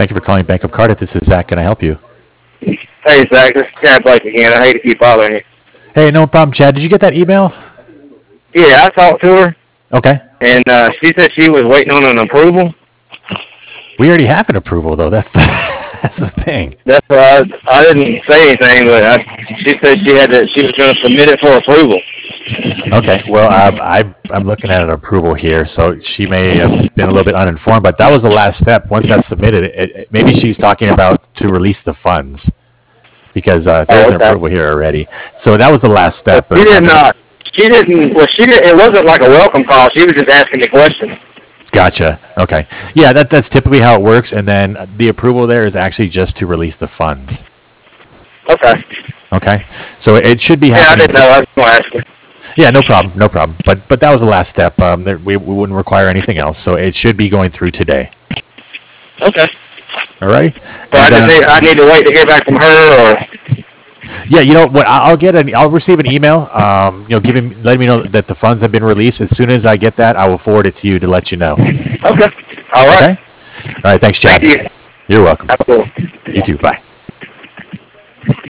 Thank you for calling Bank of Cardiff. This is Zach. Can I help you? Hey, Zach, this is Chad Blake again. I hate to keep bothering you. Hey, no problem, Chad. Did you get that email? Yeah, I talked to her, Okay. and she said she was waiting on an approval. We already have an approval, though. That's that's the thing. That's why I didn't say anything, but she said she was going to submit it for approval. Okay. Well, I'm looking at an approval here, so she may have been a little bit uninformed, but that was the last step. Once that's submitted, maybe she's talking about to release the funds because there's an approval here already. So that was the last step. She did not. She didn't. Well, she didn't. It wasn't like a welcome call. She was just asking me questions. Gotcha. Okay. Yeah, that's typically how it works, and then the approval there is actually just to release the funds. Okay. Okay. So it should be happening. Yeah, I didn't know. I was going to ask you. Yeah, no problem, no problem. But that was the last step. We wouldn't require anything else, so it should be going through today. Okay. All right. So I need to wait to hear back from her, or. Yeah, you know what? I'll receive an email. Letting me know that the funds have been released. As soon as I get that, I will forward it to you to let you know. Okay. All right. Okay. All right. Thanks, Chad. Thank you. You're welcome. Absolutely. You too. Bye.